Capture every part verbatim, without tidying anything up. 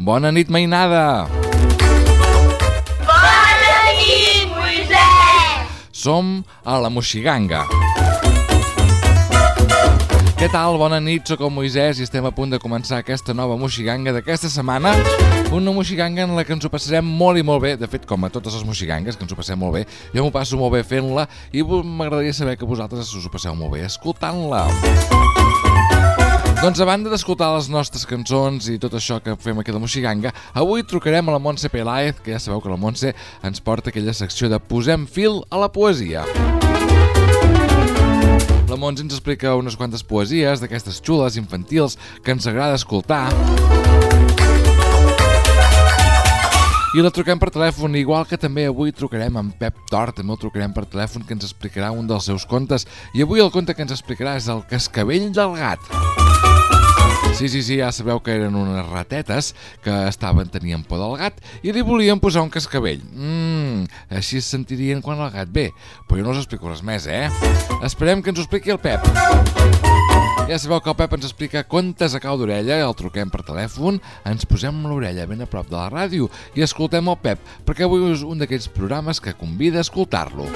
Bona nit, mainada! Bona nit, Moisès! Som a la Moixiganga. Què tal? Bona nit, sóc el Moisès i estem a punt de començar aquesta nova Moixiganga d'aquesta setmana. Una Moixiganga en la que ens ho passarem molt i molt bé. De fet, com a totes les Moixigangues, que ens ho passem molt bé. Jo m'ho passo molt bé fent-la i m'agradaria saber que vosaltres us ho passeu molt bé escoltant-la. Doncs a banda d'escoltar les nostres cançons i tot això que fem aquí a la Moixiganga, avui trucarem a la Montse Peláez, que ja sabeu que la Montse ens porta aquella secció de Posem fil a la poesia. La Montse ens explica unes quantes poesies d'aquestes xules, infantils, que ens agrada escoltar. I la truquem per telèfon, igual que també avui trucarem amb Pep Tort, també el trucarem per telèfon, que ens explicarà un dels seus contes. I avui el conte que ens explicarà és el Cascavell del gat. Sí, sí, sí, ja sabeu que eren unes ratetes que estaven, tenien por del gat i li volien posar un cascavell. Mmm, així es sentirien quan el gat ve. Però jo no us explico res més, eh? Esperem que ens ho expliqui el Pep. Ja sabeu que el Pep ens explica contes a cau d'orella, el truquem per telèfon, ens posem l'orella ben a prop de la ràdio i escoltem el Pep, perquè avui és un d'aquells programes que convida a escoltar-lo.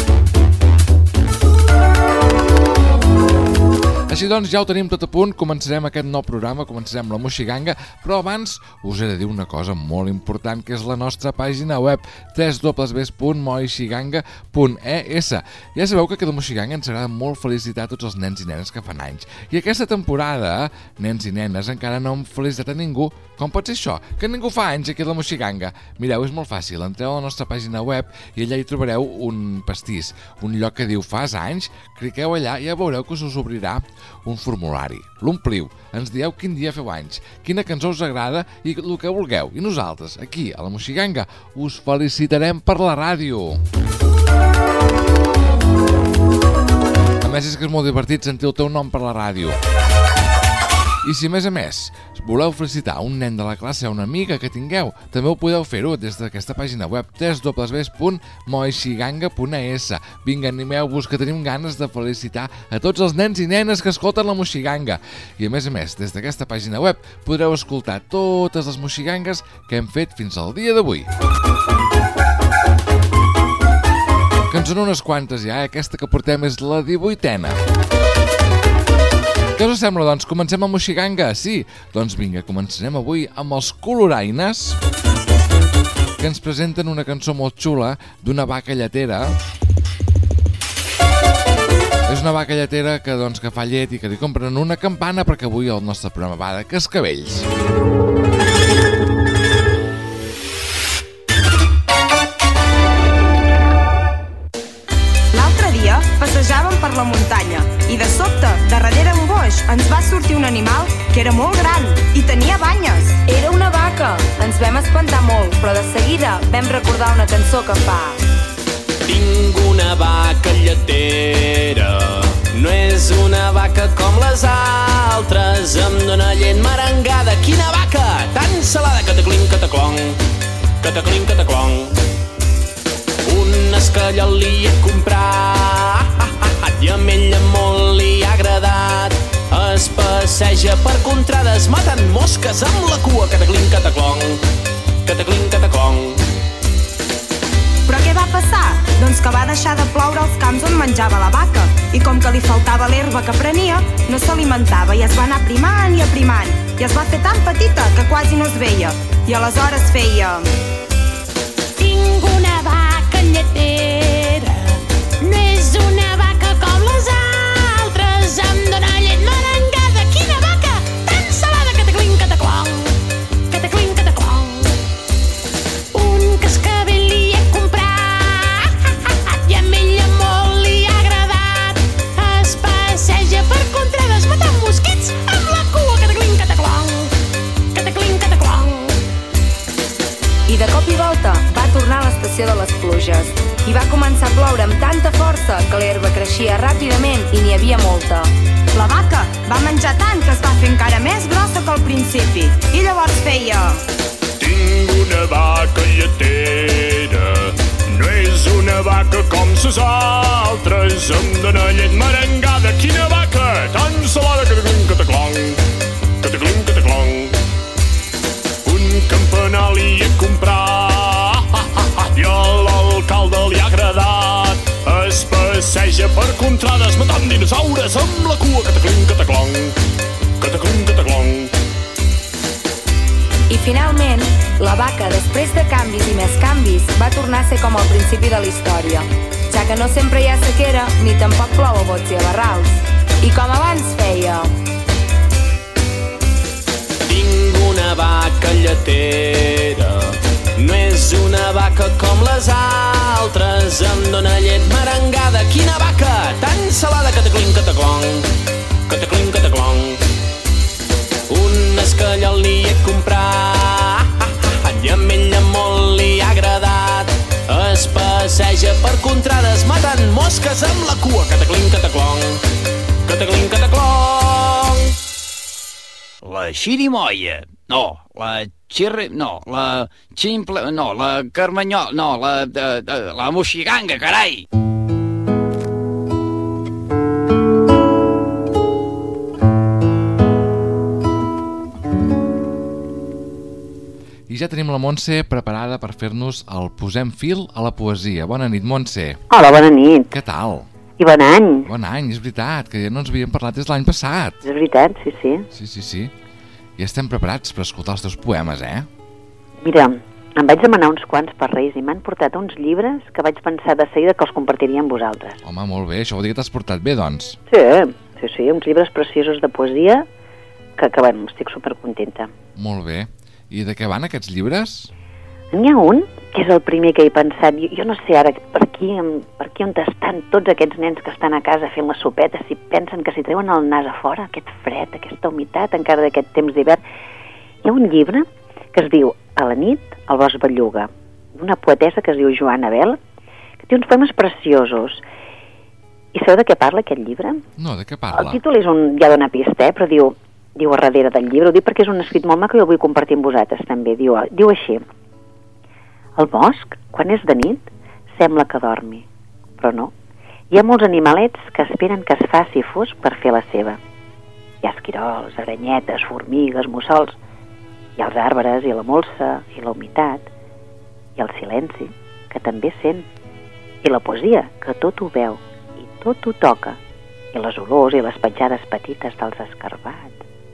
Així doncs, ja ho tenim tot a punt, començarem aquest nou programa, començarem la Moixiganga, però abans us he de dir una cosa molt important, que és la nostra pàgina web, w w w punt moixiganga punt e s. Ja sabeu que aquí a la Moixiganga ens agrada molt felicitar tots els nens i nenes que fan anys. I aquesta temporada, nens i nenes, encara no hem felicitat a ningú. Com pot ser això? Que ningú fa anys aquí a la Moixiganga? Mireu, és molt fàcil, entreu a la nostra pàgina web i allà hi trobareu un pastís, un lloc que diu fas anys, cliqueu allà i ja veureu que us obrirà un formulari. L'ompliu, ens dieu quin dia feu anys, quina cançó us agrada i el que vulgueu. I nosaltres, aquí, a la Moixiganga, us felicitarem per la ràdio. A més, és que és molt divertit sentir el teu nom per la ràdio. I si a més a més voleu felicitar un nen de la classe o una amiga que tingueu, també ho podeu fer-ho des d'aquesta pàgina web w w w punt moixiganga punt e s. Vinga, animeu-vos, que tenim ganes de felicitar a tots els nens i nenes que escolten la Moixiganga. I a més a més, des d'aquesta pàgina web podreu escoltar totes les Moixigangues que hem fet fins al dia d'avui. Que en són unes quantes ja, eh? Aquesta que portem és la divuitena. Què us sembla, doncs? Comencem amb Moixiganga? Sí? Doncs vinga, començarem avui amb els Coloraines, que ens presenten una cançó molt xula d'una vaca lletera. És una vaca lletera que, doncs, que fa llet i que li compren una campana perquè avui el nostre programa va de cascavells. L'altre dia passejàvem per la muntanya i de sobte, darrere un boix, ens va sortir un animal que era molt gran i tenia banyes. Era una vaca. Ens vam espantar molt, però de seguida vam recordar una cançó que fa: tinc una vaca lletera, no és una vaca com les altres, em dóna llet merengada. Quina vaca tan salada, cataclin, cataclong, cataclin, cataclong. Un esquellot li he comprat i a ella molt li ha agradat. Es passeja per contrades matant mosques amb la cua, cataclin, cataclong, cataclin, cataclong. Però què va passar? Doncs que va deixar de ploure als camps on menjava la vaca i com que li faltava l'herba que prenia, no s'alimentava i es va anar aprimant i aprimant i es va fer tan petita que quasi no es veia. I aleshores feia: tinc una vaca lletera, no és una vaca com les altres, em dóna llet merengada. Quina vaca tan salada, cataclin, cataclong, cataclin, cataclong. Un cascavell li he comprat i a ella molt li ha agradat. Es passeja per contrades matant mosquits amb la cua, cataclin, cataclong, cataclin, cataclong. I de cop i volta va tornar a l'estació de les pluges i va començar a ploure amb tanta força que l'herba creixia ràpidament i n'hi havia molta. La vaca va menjar tant que es va fer encara més grossa que al principi i llavors feia: tinc una vaca lletera, no és una vaca com ses altres, em dóna llet merengada. Quina vaca tan salada, cataclin, cataclong, cataclin, cataclong. Un passeja per contrades matant dinosaures amb la cua. Cataclin, cataclong, cataclin, cataclong. I finalment, la vaca, després de canvis i més canvis, va tornar a ser com al principi de la història, ja que no sempre hi ha sequera ni tampoc plou a bots i a barrals. I com abans feia... Tinc una vaca lletera, no és una vaca com les altres, em dóna llet merengada. Quina vaca tan salada, cataclin, cataclong, cataclin, cataclong. Un escallol li he comprat i a ella molt li ha agradat. Es passeja per contrades matant mosques amb la cua. Cataclin, cataclong, cataclin, cataclong. La xirimoia, no, la xirri... no, la ximple... no, la carmanyol... no, la... de, de, la moxiganga, carai! I ja tenim la Montse preparada per fer-nos el Posem fil a la poesia. Bona nit, Montse. Hola, bona nit. Què tal? I bon any. Bon any, és veritat, que ja no ens havíem parlat des de l'any passat. És veritat, sí, sí. Sí, sí, sí. I estem preparats per escoltar els teus poemes, eh? Mira, em vaig demanar uns quants per Reis i m'han portat uns llibres que vaig pensar de seguida que els compartiria amb vosaltres. Home, molt bé, això vol dir que t'has portat bé, doncs. Sí, sí, sí, uns llibres preciosos de poesia que, que bueno, estic supercontenta. Molt bé. I de què van aquests llibres? N'hi ha un, que és el primer que he pensat. Jo, jo no sé ara per aquí, per aquí on estan tots aquests nens que estan a casa fent la sopeta, si pensen que si treuen el nas a fora, aquest fred, aquesta humitat, encara d'aquest temps d'hivern. Hi ha un llibre que es diu A la nit, el bosc belluga, d'una poetessa que es diu Joana Bel, que té uns poemes preciosos. I sabeu de què parla aquest llibre? No, de què parla? El títol és un, ja dona pista, eh, però diu, diu a darrere del llibre, ho dic perquè és un escrit molt maco i el vull compartir amb vosaltres també. Diu, diu així: el bosc, quan és de nit, sembla que dormi, però no. Hi ha molts animalets que esperen que es faci fosc per fer la seva. Hi ha esquirols, aranyetes, formigues, mussols. Hi ha els arbres i la molsa i la humitat. I el silenci, que també sent. I la poesia, que tot ho veu i tot ho toca. I les olors i les petjades petites dels escarbats.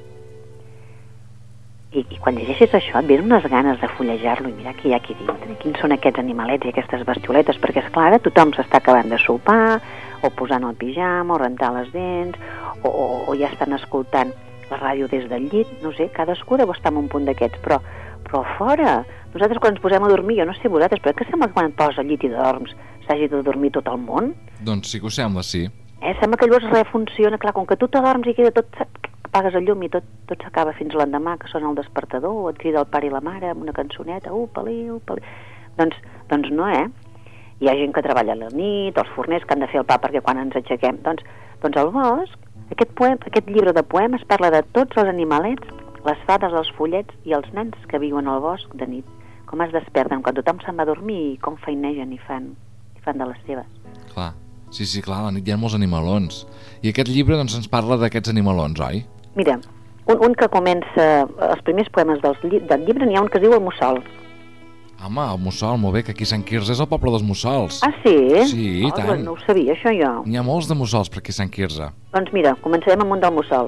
I, i quan llegeixes això et venen unes ganes de fullejar-lo i mirar què hi ha aquí dintre, quins són aquests animalets i aquestes bestioletes, perquè esclar, ara tothom s'està acabant de sopar, o posant el pijama, o rentar les dents, o, o, o ja estan escoltant la ràdio des del llit, no sé, cadascú deu estar en un punt d'aquests, però, però fora, nosaltres quan ens posem a dormir, jo no sé vosaltres, però que sembla que quan et poses al llit i dorms s'hagi de dormir tot el món? Doncs sí que ho sembla, sí. Eh, sembla que llavors res funciona, clar, com que tu t'adorms i queda tot... apagues el llum i tot, tot s'acaba fins l'endemà, que sona el despertador, o et crida el pare i la mare amb una cançoneta, upa-li, upa-li... Doncs, doncs no, eh? Hi ha gent que treballa a la nit, els forners que han de fer el pa perquè quan ens aixequem... Doncs, doncs al bosc, aquest, poem, aquest llibre de poemes parla de tots els animalets, les fades, els follets i els nens que viuen al bosc de nit. Com es desperten quan tothom se'n va a dormir i com feinegen i fan, i fan de les seves. Clar, sí, sí, clar, a la nit hi ha molts animalons. I aquest llibre doncs ens parla d'aquests animalons, oi? Mira, un, un que comença, els primers poemes dels, del llibre, n'hi ha un que es diu El mussol. Home, el mussol, molt bé, que aquí a Sant Quirze és el poble dels mussols. Ah, sí? Sí, i oh, tant. Doncs no ho sabia, això jo. N'hi ha molts de mussols per aquí a Sant Quirze. Doncs mira, començarem amb un del mussol.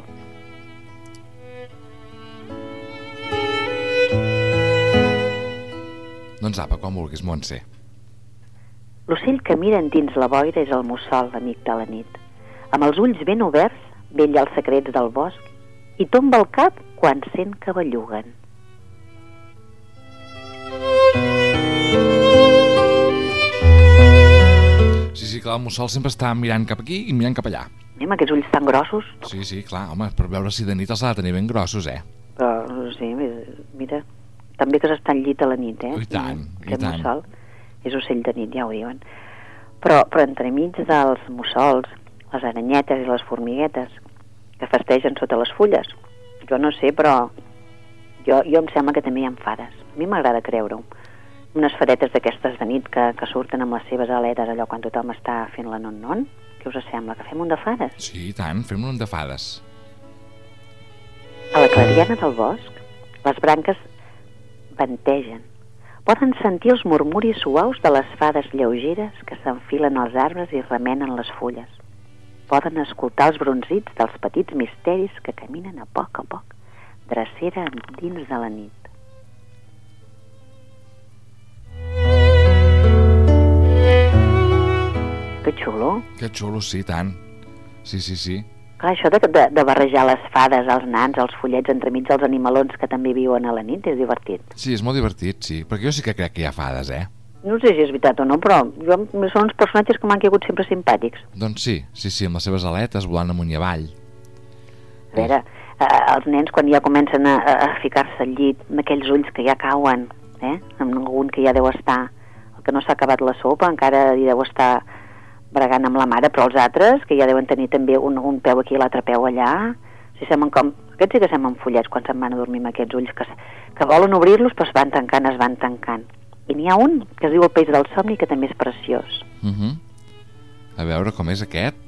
Doncs apa, com vulguis, Montse. L'ocell que mira dins la boira és el mussol, amic de la nit. Amb els ulls ben oberts, vetlla els secrets del bosc i tomba el cap quan sent que belluguen. Sí, sí, clar, el mussol sempre està mirant cap aquí i mirant cap allà. Anem, aquests ulls tan grossos. Sí, sí, clar, home, per veure si de nit els ha de tenir ben grossos, eh? Però, sí, mira, també que s'està al llit a la nit, eh? I tant, Aquest i tant. mussol és ocell de nit, ja ho diuen. Però, però entremig dels mussols, les aranyetes i les formiguetes que festegen sota les fulles, jo no sé, però jo, jo em sembla que també hi ha fades. A mi m'agrada creure-ho. Unes fadetes d'aquestes de nit que, que surten amb les seves aletes allò quan tothom està fent la non-non. Què us sembla? Que fem un de fades? Sí, i tant, fem un de fades. A la clariana del bosc, les branques ventegen, Poden sentir els murmuris suaus de les fades lleugeres que s'enfilen als arbres i remenen les fulles. Poden escoltar els bronzits dels petits misteris que caminen a poc a poc, drecera dins de la nit. Que xulo. Que xulo, sí, tant. Sí, sí, sí. Clar, això de, de, de barrejar les fades, els nans, els follets entremig dels animalons que també viuen a la nit és divertit. Sí, és molt divertit, sí. Perquè jo sí que crec que hi ha fades, eh? No sé si és veritat o no, però jo, són uns personatges que m'han caigut sempre simpàtics. Doncs sí, sí, sí, amb les seves aletes volant amunt i avall. A veure, eh, els nens quan ja comencen a, a ficar-se al llit, amb aquells ulls que ja cauen, eh? Amb algun que ja deu estar, el que no s'ha acabat la sopa encara hi deu estar bregant amb la mare, però els altres, que ja deuen tenir també un, un peu aquí i l'altre peu allà, si semblen com... Aquests sí que semblen follets quan se'n van a dormir amb aquests ulls, que, que volen obrir-los però es van tancant, es van tancant. I n'hi ha un que es diu el peix del somni, que també és preciós. Uh -huh. A veure, com és aquest?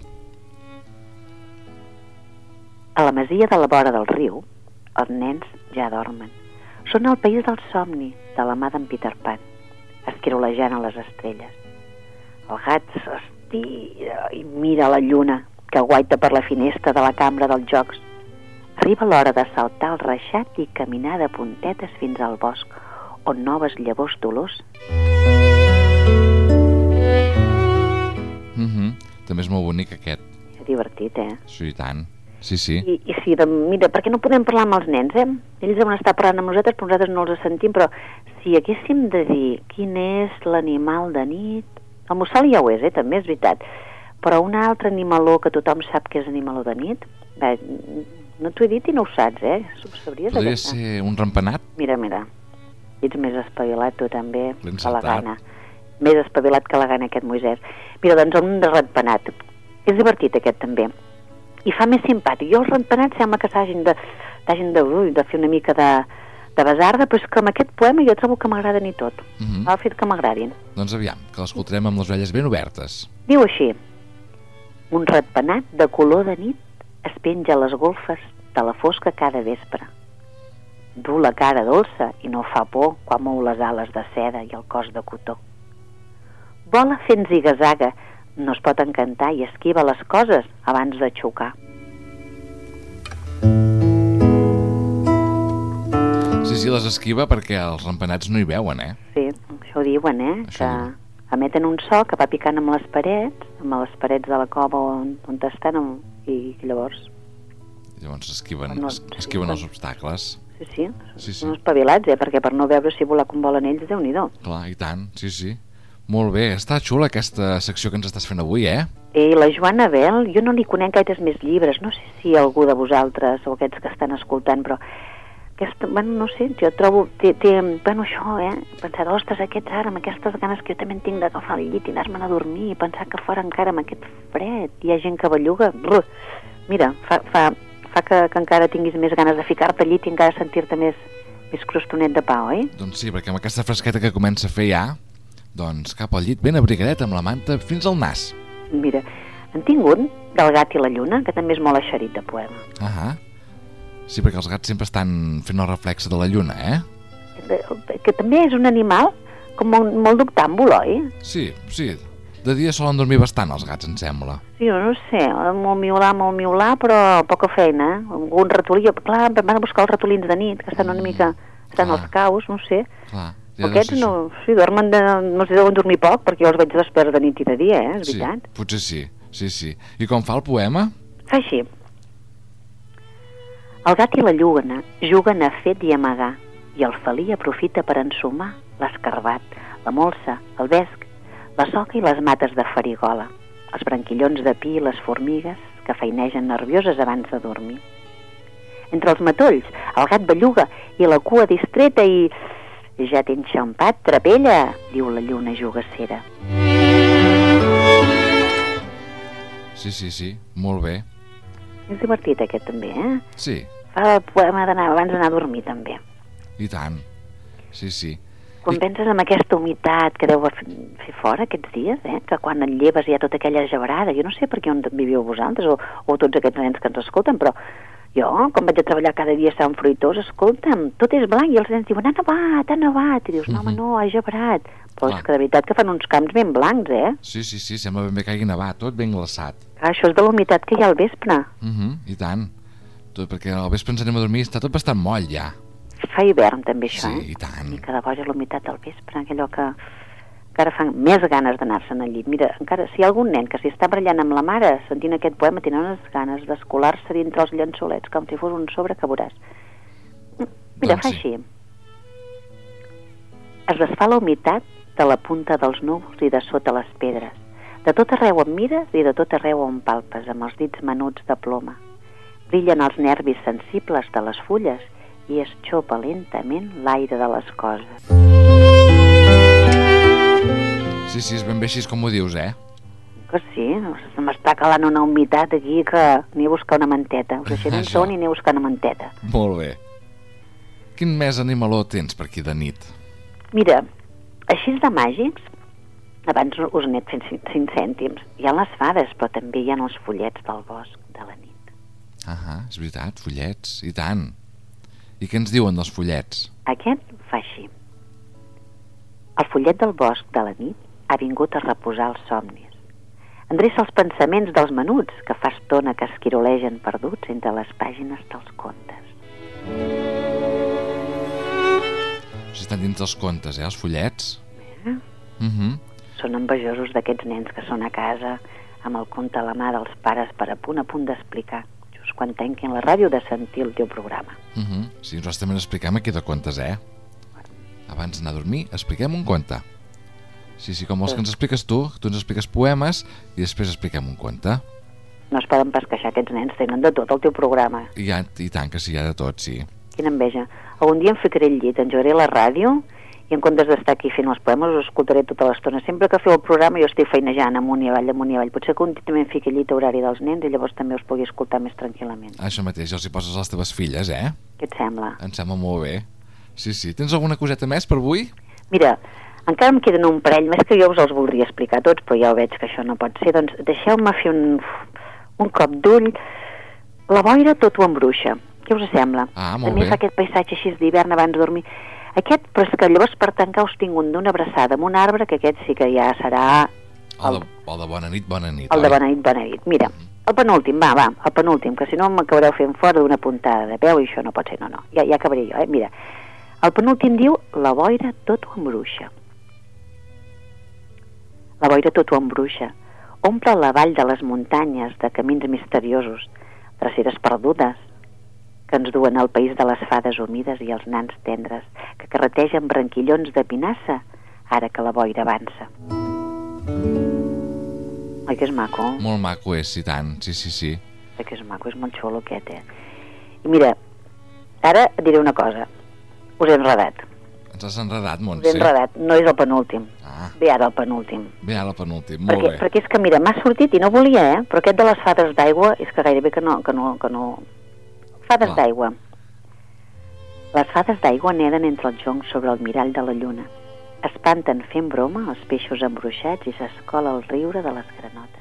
A la masia de la vora del riu, els nens ja dormen. Són el país del somni, de la mà d'en Peter Pan, esquirolejant a les estrelles. El gat s'estira i mira la lluna, que guaita per la finestra de la cambra dels jocs. Arriba l'hora de saltar el reixat i caminar de puntetes fins al bosc, on noves llavors d'olors. Uh -huh. També és molt bonic aquest. És divertit, eh? Sí, i tant. Sí, sí. I, i sí, de, mira, per què no podem parlar amb els nens, eh? Ells deuen estar parlant amb nosaltres, però nosaltres no els sentim, però si haguéssim de dir quin és l'animal de nit... El mussol ja ho és, eh? També és veritat. Però un altre animaló que tothom sap que és animaló de nit... Bé, no t'ho he dit i no ho saps, eh? Ho sabries, podria aquesta? ser un rampenat? Mira, mira. Ets més espavilat tu també L'he que la encertat. gana. Més espavilat que la gana aquest Moisès. Mira, doncs un de ratpenat. És divertit aquest també. I fa més simpàtic. Jo els ratpenats sembla que s'hagin de, t'hagin de, ui, de fer una mica de, de basarda, però és que amb aquest poema jo trobo que m'agraden i tot. Uh -huh. Ha fet que m'agradin. Doncs aviam, que l'escoltarem amb les orelles ben obertes. Diu així: un ratpenat de color de nit es penja a les golfes de la fosca cada vespre. Du la cara dolça i no fa por quan mou les ales de seda i el cos de cotó. Vola fent ziga-zaga, no es pot encantar i esquiva les coses abans de xocar. Sí, sí, les esquiva perquè els rampenats no hi veuen, eh? Sí, això ho diuen, eh? Això que diuen. emeten un so que va picant amb les parets, amb les parets de la cova on, on estan, amb, i llavors... Llavors esquiven, No, es- sí, esquiven sí. els obstacles. Sí, sí, Sí, sí. són espavilats, eh? Perquè per no veure si volar com volen ells, Déu-n'hi-do. Clar, i tant, sí, sí. Molt bé, està xula aquesta secció que ens estàs fent avui, eh? I la Joana Bel, jo no li conec gaires més llibres, no sé si algú de vosaltres o aquests que estan escoltant, però aquesta, bueno, no sé, jo trobo, té, té bueno, això, eh, pensar, ostres, aquests ara, amb aquestes ganes que jo també en tinc d'agafar el llit i anar-me'n a dormir, i pensar que fora encara amb aquest fred, hi ha gent que belluga, brr, mira, fa, fa, fa que, que encara tinguis més ganes de ficar-te al llit i encara sentir-te més, més crostonet de pa, oi? Doncs sí, perquè amb aquesta fresqueta que comença a fer ja, doncs cap al llit ben abrigadet amb la manta fins al nas. Mira, en tinc un del gat i la lluna, que també és molt eixerit de poema. Ahà. Sí, perquè els gats sempre estan fent el reflexe de la lluna, eh? Que també és un animal com molt, molt doctàmbul, oi? Sí, sí. De dia solen dormir bastant els gats, em sembla. Sí, jo no sé, molt miular, molt miular, però poca feina, eh? Algun ratolí, clar, van a buscar els ratolins de nit, que estan una mica, estan clar. als caus, no sé. Clar. Aquests no, sí, dormen de, no sé, deuen dormir poc, perquè jo els veig desperts de nit i de dia, eh? És Sí, veritat. potser sí, sí, sí. I com fa el poema? Fa així. El gat i la lluna juguen a fet i amagar, i el felí aprofita per ensumar l'escarbat, la molsa, el vesc, la soca i les mates de farigola, els branquillons de pi i les formigues que feinegen nervioses abans de dormir. Entre els matolls, el gat belluga i la cua distreta i... Ja t'he enxampat, trapella, diu la lluna jugassera. Sí, sí, sí, molt bé. És divertit aquest també, eh? Sí, Fa el poema d'anar abans d'anar a dormir també. i tant. Sí, sí. Quan I- penses en aquesta humitat que deu fer fer fora aquests dies, eh? Que quan et lleves hi ha tota aquella gebrada, jo no sé per què on viviu vosaltres o, o tots aquests nens que ens escolten, però Jo, quan vaig a treballar cada dia a Sant Fruitós, escolta'm, tot és blanc, i els nens diuen, ha nevat, ha nevat, i dius, no, home, no, ha gebrat. Però Clar. és que de veritat que fan uns camps ben blancs, eh? Sí, sí, sí, sembla ben bé que hagi nevat, tot ben glaçat. Clar, això és de la humitat que hi ha al vespre. Uh -huh, I tant. Tot perquè al vespre ens anem a dormir, està tot bastant moll ja. Fa hivern també això, Sí, eh? i tant. Una mica de boja la humitat del vespre, allò que encara fan més ganes d'anar-se'n al llit. Mira, encara, si hi ha algun nen que s'hi està barallant amb la mare sentint aquest poema, tenen unes ganes d'escolar-se dintre els llençolets, com si fos un sobre que veuràs. Mira, Doncs fa sí. així. Es desfà la humitat de la punta dels núvols i de sota les pedres. De tot arreu em mires i de tot arreu em palpes, amb els dits menuts de ploma. Brillen els nervis sensibles de les fulles i es xopa lentament l'aire de les coses. Sí, sí, és ben bé així com ho dius, eh? Que sí, se m'està calant una humitat aquí que ni a buscar una manteta. Us deixaré en Això. son i ni a buscar una manteta. Molt bé. Quin més animaló tens per aquí de nit? Mira, així de màgics, abans us n'he fet cinc, cinc cèntims. Hi ha les fades, però també hi ha els follets del bosc de la nit. Ahà, és veritat, follets, i tant. I què ens diuen dels follets? Aquest fa així. El follet del bosc de la nit ha vingut a reposar els somnis. Endreça els pensaments dels menuts que fa estona que esquirolegen perduts entre les pàgines dels contes. Si estan dins dels contes, eh, els follets? Eh? Uh -huh. Són envejosos d'aquests nens que són a casa amb el conte a la mà dels pares per a punt a punt d'explicar, just quan tanquin la ràdio, de sentir el teu programa. Uh -huh. Sí, nosaltres també n'expliquem aquí de contes, eh? Abans d'anar a dormir, expliquem un conte. Sí, sí, com vols que ens expliques tu, tu ens expliques poemes i després expliquem un conte. No es poden pas queixar, aquests nens tenen de tot el teu programa. I, ja, i tant que sí, hi ha de tot, sí. Quina enveja. Algun dia em ficaré al llit, engegaré la ràdio i en comptes d'estar aquí fent els poemes us escoltaré tota l'estona. Sempre que feu el programa jo estic feinejant amunt i avall, amunt i avall. Potser que un dia també em fiqui al llit a horari dels nens i llavors també us pugui escoltar més tranquil·lament. Això mateix, els hi poses a les teves filles, eh? Què et sembla? Em sembla molt bé. Sí, sí. Tens alguna coseta més per avui? Mira, encara em queden un parell més que jo us els voldria explicar tots, però ja ho veig que això no pot ser. Doncs deixeu-me fer un, un cop d'ull. La boira tot ho embruixa. Què us sembla? Ah, molt També bé. fa aquest paisatge així d'hivern abans de dormir. Aquest, però és que llavors per tancar us tinc un d'una abraçada amb un arbre, que aquest sí que ja serà El de, el de bona nit, bona nit, el oi? de bona nit, bona nit. Mira, el penúltim, va, va, el penúltim, que si no m'acabareu fent fora d'una puntada de peu i això no pot ser, no, no. Ja, ja acabaré jo, eh? Mira, el penúltim diu, la boira tot ho embruixa. La boira tot ho embruixa. Omple la vall de les muntanyes de camins misteriosos, dreceres perdudes, que ens duen al país de les fades humides i els nans tendres, que carretegen branquillons de pinassa, ara que la boira avança. Oi que és maco? Molt maco és, i tant, sí, sí, sí. Oi que és maco, és molt xulo aquest, eh? I mira, ara et diré una cosa. Us he enredat. Ens has enredat, Us he Montse. enredat. No és el penúltim. Ah, Ve ara el penúltim. bé, ara el penúltim, molt Perquè, bé. perquè és que, mira, m'ha sortit i no volia, eh? Però aquest de les fades d'aigua és que gairebé que no... Que no, que no... Fades Clar. d'aigua. Les fades d'aigua neden entre els joncs sobre el mirall de la lluna. Espanten fent broma els peixos embruixats i s'escola el riure de les granotes.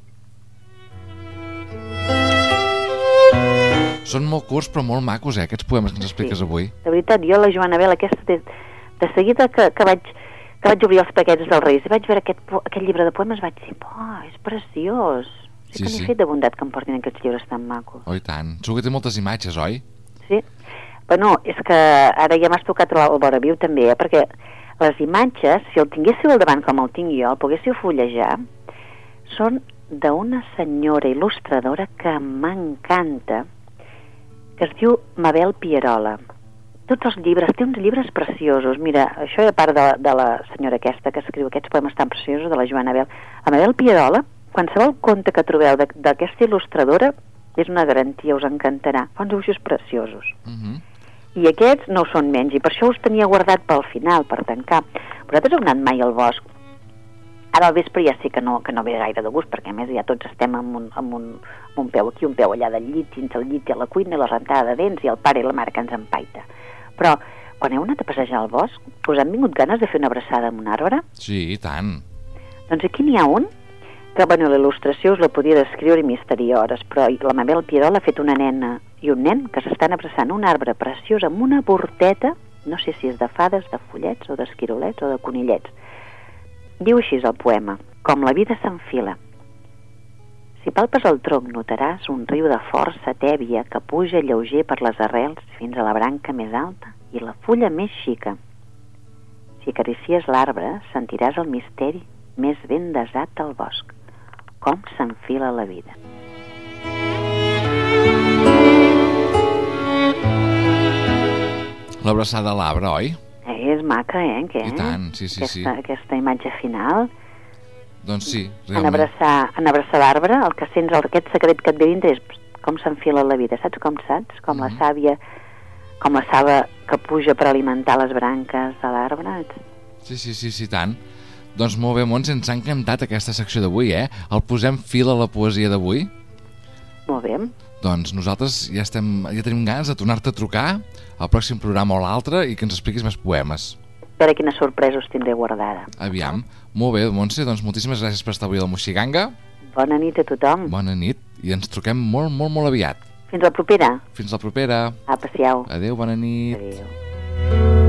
Són molt curts però molt macos, eh, aquests poemes que ens expliques Sí. avui. De veritat, jo, la Joana Bel, aquesta, de, de seguida que, que, vaig, que vaig obrir els paquets dels Reis i vaig veure aquest, po- aquest llibre de poemes, vaig dir, oh, és preciós. Sí, Sí, que sí. n'he fet de bondat que em portin aquests llibres tan macos. Oh, i tant. Segur que té moltes imatges, oi? Sí? Però no, és que ara ja m'has tocat el vora viu també, eh? Perquè les imatges, si el tinguéssiu al davant com el tinc jo, el poguéssiu fullejar, són d'una senyora il·lustradora que m'encanta, que es diu Mabel Pierola. Tots els llibres, té uns llibres preciosos. Mira, això a part de, de la senyora aquesta que escriu aquests poemes tan preciosos, de la Joana Bel. A Mabel Pierola, qualsevol conte que trobeu de- d'aquesta il·lustradora és una garantia, us encantarà. Fa uns dibuixos preciosos. Uh -huh. I aquests no ho són menys, i per això us tenia guardat pel final, per tancar. Vosaltres heu anat mai al bosc? Ara al vespre ja sé que no, que no ve gaire de gust, perquè a més ja tots estem amb un, amb un, amb un peu aquí, un peu allà del llit, dins el llit i a la cuina, i la rentada de dents, i el pare i la mare que ens empaita. Però quan heu anat a passejar al bosc, us han vingut ganes de fer una abraçada amb un arbre? Sí, i tant. Doncs aquí n'hi ha un Que, bueno, la il·lustració us la podia descriure i m'hi estaria hores, però la Mabel Pierol ha fet una nena i un nen que s'estan abraçant un arbre preciós amb una borteta, no sé si és de fades, de follets, o d'esquirolets, o de conillets. Diu així el poema: com la vida s'enfila. Si palpes el tronc notaràs un riu de força tèbia que puja lleuger per les arrels fins a la branca més alta i la fulla més xica. Si acaricies l'arbre sentiràs el misteri més ben desat del bosc. Com s'enfila la vida. L'abraçada a l'arbre, oi? Eh, és maca, eh? Què? I tant, sí, sí, aquesta, sí. Aquesta imatge final. Doncs sí, En realment. abraçar, en abraçar l'arbre, el que sents, el, aquest secret que et ve dintre és com s'enfila la vida. Saps com saps? Com la Mhm. sàvia, com la saba que puja per alimentar les branques de l'arbre. Sí, sí, sí, sí, tant. Doncs molt bé, Montse, ens ha encantat aquesta secció d'avui, eh? El posem fil a la poesia d'avui. Molt bé. Doncs nosaltres ja, estem, ja tenim ganes de tornar-te a trucar al pròxim programa o l'altre i que ens expliquis més poemes. A veure quina sorpresa us tindré guardada. Aviam. Molt bé, Montse, doncs moltíssimes gràcies per estar avui a la Moixiganga. Bona nit a tothom. Bona nit i ens truquem molt, molt, molt aviat. Fins la propera. Fins la propera. Apa, siau. Adéu, bona nit. Adéu.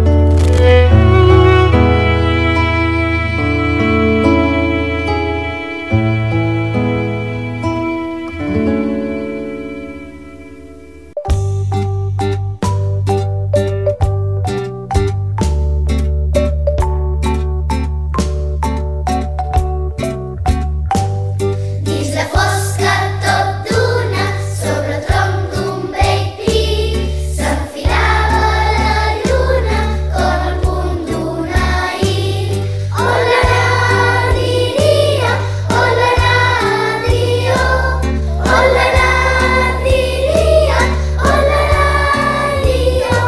Dins la fosca tot d'una, sobre el tronc d'un vell pi, s'enfilava la lluna com el punt d'un ahir. Hola, diria, hola, dio, hola, diria, hola, dio.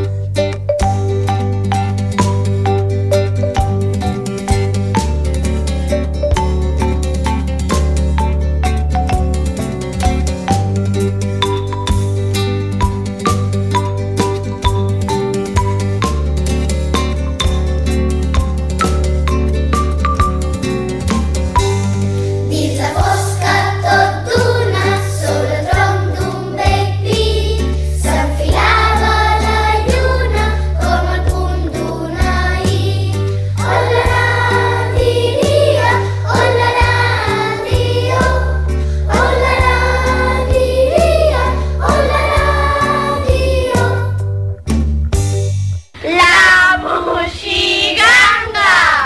Dins la fosca tot d'una, sobre el tronc d'un vell pi, s'enfilava la lluna com el punt d'un ahir. Hola, diria, hola, dio, hola, diria, hola, dio. La Moixiganga!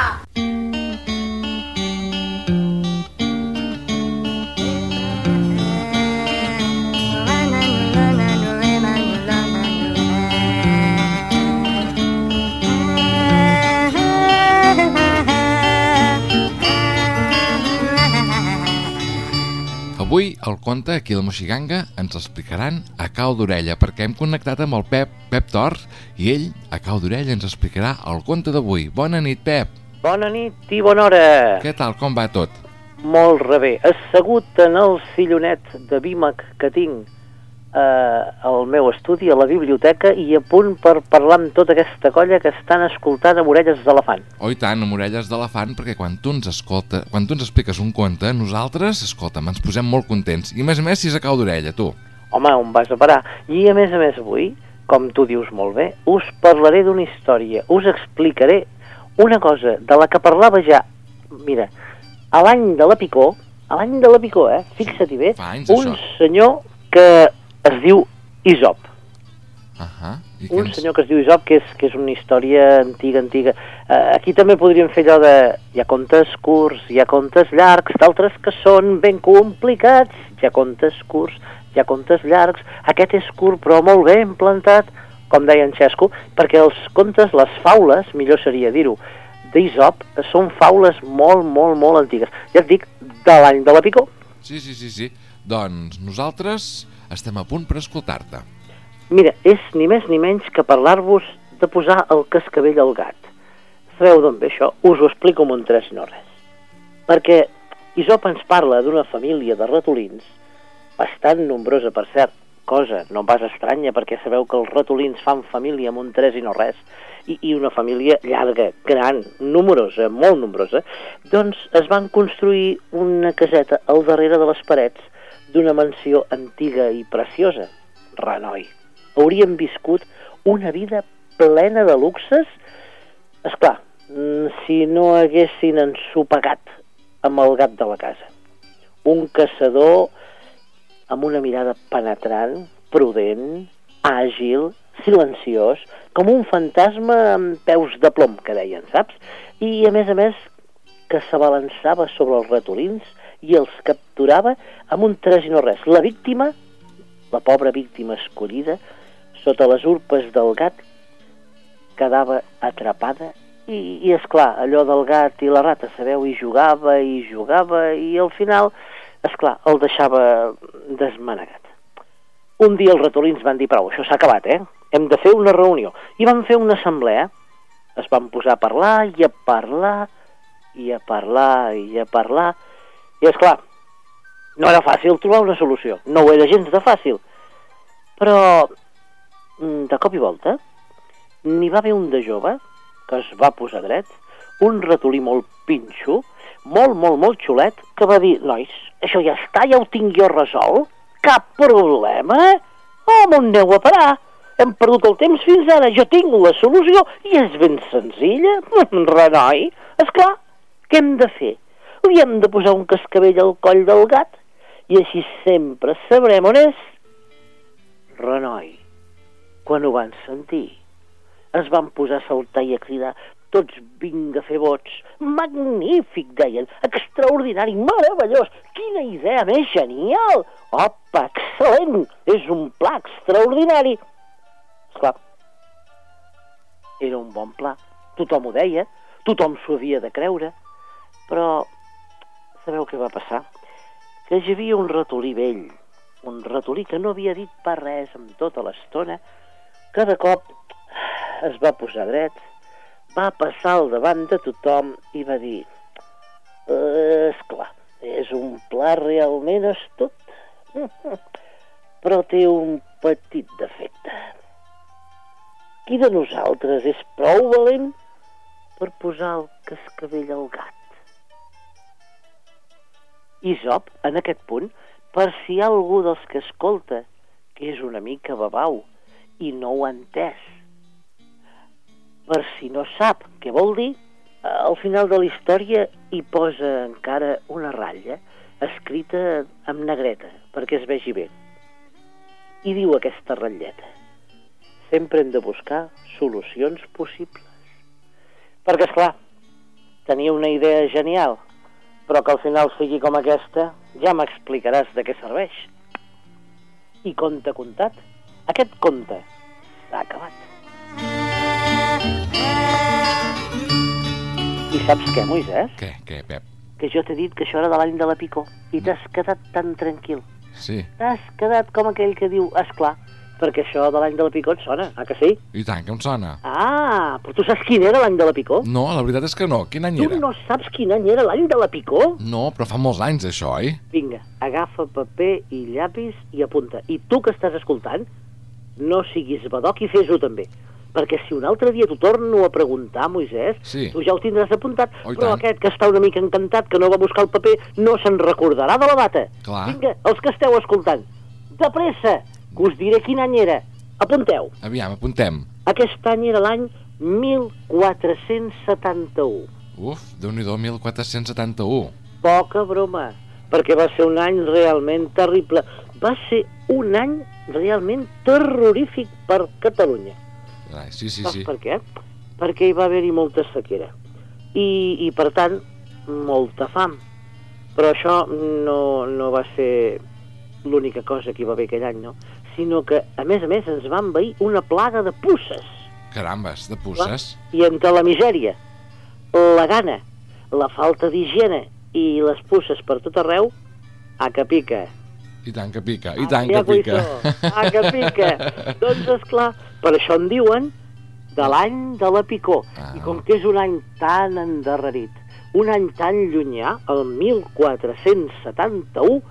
Avui, el conte aquí a la Moixiganga ens l'explicaran a cau d'orella, perquè hem connectat amb el Pep, Pep Tort, i ell, a cau d'orella, ens explicarà el conte d'avui. Bona nit, Pep. Bona nit i bona hora. Què tal, com va tot? Molt rebé. Assegut en el sillonet de vímec que tinc eh, al meu estudi, a la biblioteca, i a punt per parlar amb tota aquesta colla que estan escoltant amb orelles d'elefant. Oh, i tant, amb orelles d'elefant, perquè quan tu ens escolta, quan tu ens expliques un conte, nosaltres, escolta'm, ens posem molt contents. I a més a més, si és a cau d'orella, tu. Home, on vas a parar? I a més a més avui, com tu dius molt bé, us parlaré d'una història, us explicaré una cosa de la que parlava ja, mira, a l'any de la Picó, a l'any de la Picó, eh, fixa't-hi bé, Fa anys, un això. senyor que es diu Isop. Ahà. I Un què ens- senyor que es diu Isop, que és, que és una història antiga, antiga. Uh, aquí també podríem fer allò de... Hi ha contes curts, hi ha contes llargs, d'altres que són ben complicats. Hi ha contes curts, hi ha contes llargs. Aquest és curt, però molt ben plantat, com deia en Xesco, perquè els contes, les faules, millor seria dir-ho, d'Isop, són faules molt, molt, molt antigues. Ja et dic, de l'any de la Picó. Sí, sí, sí, sí. Doncs nosaltres estem a punt per escoltar-te. Mira, és ni més ni menys que parlar-vos de posar el cascavell al gat. Sabeu d'on ve això? Us ho explico amb un tres no res. Perquè Isop ens parla d'una família de ratolins, bastant nombrosa per cert, cosa no pas estranya, perquè sabeu que els ratolins fan família amb un tres i no res, i, i una família llarga, gran, numerosa, molt nombrosa, doncs es van construir una caseta al darrere de les parets d'una mansió antiga i preciosa, Renoi. Haurien viscut una vida plena de luxes, esclar, si no haguessin ensopegat amb el gat de la casa. Un caçador amb una mirada penetrant, prudent, àgil, silenciós, com un fantasma amb peus de plom, que deien, saps? I, a més a més, que s'abalançava sobre els ratolins i els capturava amb un tres i no res. La víctima, la pobra víctima escollida, sota les urpes del gat, quedava atrapada i, i esclar, allò del gat i la rata, sabeu, i jugava i jugava i al final, esclar, el deixava desmanegat. Un dia els ratolins van dir, prou, això s'ha acabat, eh? Hem de fer una reunió. I van fer una assemblea. Es van posar a parlar i a parlar i a parlar i a parlar. I esclar, no era fàcil trobar una solució. No ho era gens de fàcil. Però, de cop i volta, n'hi va haver un de jove que es va posar dret, un ratolí molt pinxo, molt, molt, molt xulet, que va dir, nois, això ja està, ja ho tinc jo resolt, cap problema, home, on aneu a parar? Hem perdut el temps fins ara, jo tinc la solució i és ben senzilla, Renoi. Esclar, què hem de fer? Li hem de posar un cascavell al coll del gat i així sempre sabrem on és. Renoi, quan ho van sentir, es van posar a saltar i a cridar, tots vinga a fer vots. Magnífic, deien, extraordinari, meravellós, quina idea més genial! Opa, excel·lent, és un pla extraordinari. Esclar, era un bon pla, tothom ho deia, tothom s'ho havia de creure, però sabeu què va passar? Que hi havia un ratolí vell, un ratolí que no havia dit pas res en tota l'estona, que de cop es va posar dret, va passar al davant de tothom i va dir, eh, esclar, és un pla realment astut, però té un petit defecte. Qui de nosaltres és prou valent per posar el cascavell al gat? Isop, en aquest punt, per si hi ha algú dels que escolta que és una mica babau i no ho ha entès, per si no sap què vol dir, al final de la història hi posa encara una ratlla escrita amb negreta perquè es vegi bé. I diu aquesta ratlleta, sempre hem de buscar solucions possibles. Perquè, esclar, tenia una idea genial, però que al final sigui com aquesta, ja m'explicaràs de què serveix. I conte contat, aquest conte s'ha acabat. I saps què, Moisès? Què, què, Pep? Que jo t'he dit que això era de l'any de la picó i t'has quedat tan tranquil. Sí. T'has quedat com aquell que diu, esclar, perquè això de l'any de la picó et sona, ah que sí? I tant, que em sona. Ah, però tu saps quin era l'any de la picó? No, la veritat és que no. Quin any Tu era? no saps quin any era l'any de la picó? No, però fa molts anys, això, oi? Vinga, agafa paper i llapis i apunta. I tu que estàs escoltant, no siguis badoc i fes-ho també. Perquè si un altre dia t'ho torno a preguntar, Moisès, Sí. tu ja ho tindràs apuntat, Oh, i però tant. aquest que està una mica encantat, que no va buscar el paper, no se'n recordarà de la data. Clar. Vinga, els que esteu escoltant, de pressa, que us diré quin any era. Apunteu. Aviam, apuntem. Aquest any era l'any mil quatre-cents setanta-u. Uf, Déu-n'hi-do, mil quatre-cents setanta-u. Poca broma, perquè va ser un any realment terrible. Va ser un any realment terrorífic per Catalunya. Ai, sí, sí, Saps sí. per què? Perquè hi va haver-hi molta sequera. I, i per tant, molta fam. Però això no, no va ser l'única cosa que hi va haver aquell any, no? Sinó que, a més a més, ens va envair una plaga de puces. Carambes, de puces. I entre la misèria, la gana, la falta d'higiene i les puces per tot arreu, a que pica. I tant que pica, i tant que Ja, pica. Cuito, a que pica. Doncs, esclar, per això en diuen de l'any de la picó. Ah. I com que és un any tan endarrerit, un any tan llunyà, el mil quatre-cents setanta-u,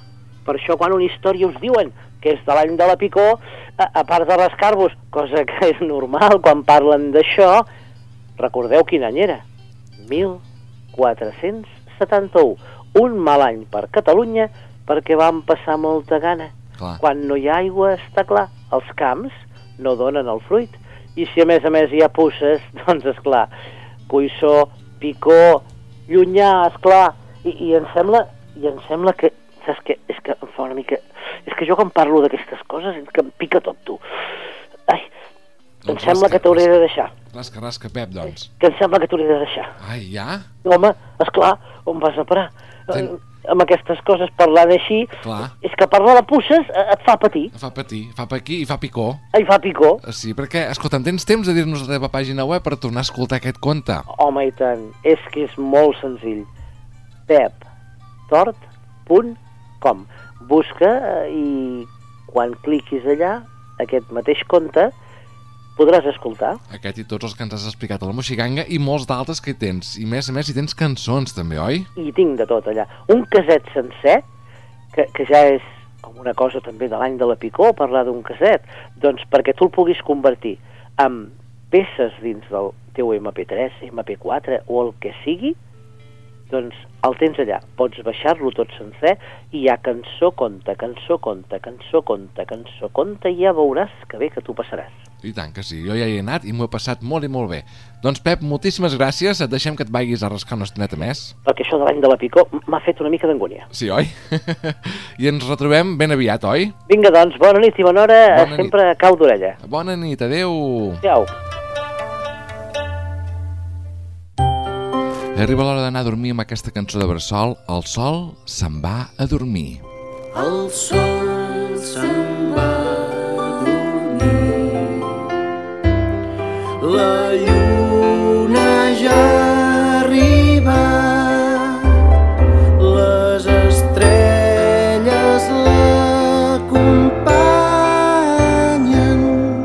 Per això quan una història us diuen que és de l'any de la picó, a, a part de rascar-vos, cosa que és normal quan parlen d'això, recordeu quin any era? mil quatre-cents setanta-u. Un mal any per Catalunya perquè vam passar molta gana. Clar. Quan no hi ha aigua, està clar, els camps no donen el fruit. I si a més a més hi ha puces, doncs esclar, cuissó, picó, llunyà, esclar, i, i em sembla, i em sembla que, saps què? És que em fa una mica... És que jo quan parlo d'aquestes coses, és que em pica tot, tu. Ai, em Doncs sembla rasca, que t'hauré de deixar. Rasca, rasca, Pep, doncs. Que em sembla que t'hauré de deixar. Ai, ja? Home, esclar, on vas a parar? Ten... Eh, amb aquestes coses, parlant així, Clar. és que parlar de puces eh, et fa patir. Fa patir, fa paquir i fa picó. Ai, fa picó. Sí, perquè, escolta, tens temps de dir-nos la teva pàgina web per tornar a escoltar aquest conte? Home, i tant. És que és molt senzill. pep tort punt com. Busca eh, i quan cliquis allà, aquest mateix conte, podràs escoltar. Aquest i tots els que ens has explicat a la Moixiganga i molts d'altres que hi tens. I més a més hi tens cançons també, oi? I tinc de tot allà. Un caset sencer, que, que ja és com una cosa també de l'any de la picó, parlar d'un caset, doncs perquè tu el puguis convertir en peces dins del teu eme pe tres, eme pe quatre o el que sigui, doncs el tens allà. Pots baixar-lo tot sencer i hi ha cançó, conte, cançó, conte, cançó, conte, cançó, conte, i ja veuràs que bé que tu passaràs. I tant que sí, jo ja hi he anat i m'ho he passat molt i molt bé. Doncs Pep, moltíssimes gràcies, et deixem que et vagis a rascar una estoneta més. Perquè això de l'any de la picó m'ha fet una mica d'angúnia. Sí, oi? I ens retrobem ben aviat, oi? Vinga, doncs, bona nit i bona hora, Bona sempre a cau d'orella. Bona nit, adeu. Adéu. Arriba l'hora d'anar a dormir amb aquesta cançó de bressol. El sol se'n va a dormir. El sol se'n va a dormir, la lluna ja ha arribat, les estrelles l'acompanyen.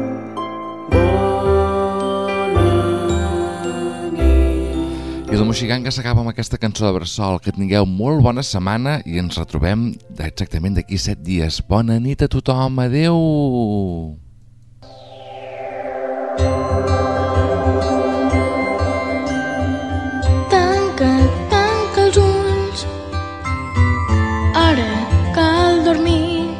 I la Moixiganga s'acaba amb aquesta cançó de bressol. Que tingueu molt bona setmana i ens retrobem exactament d'aquí set dies. Bona nit a tothom, adeu! Tanca, tanca els ulls, ara cal dormir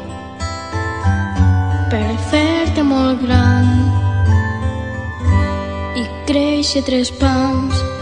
per fer-te molt gran i créixer tres pams.